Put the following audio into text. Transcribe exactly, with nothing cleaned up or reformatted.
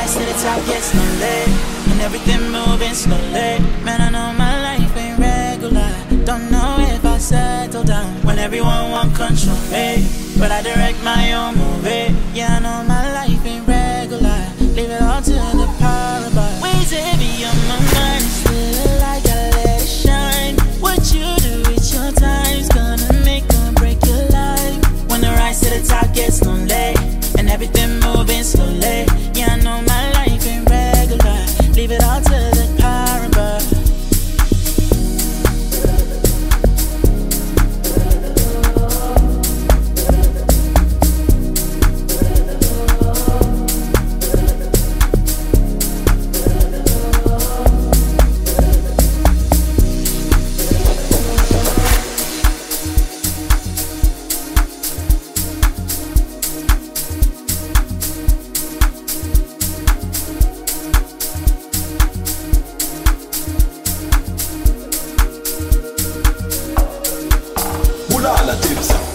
rise to the top gets no late, and everything moving slowly. Man, I know my life ain't regular. Don't know if I settle down when everyone want control me, but I direct my own movie. Yeah, I know my life ain't regular. Leave it all to the power above. Ways heavy on my mind, still like I let it shine. What you do with your time's gonna make or break your life. When the rise to the top gets lonely, and everything moving slowly. Yeah, I know my life ain't regular. Leave it all to the power above. Mulala Dipsa.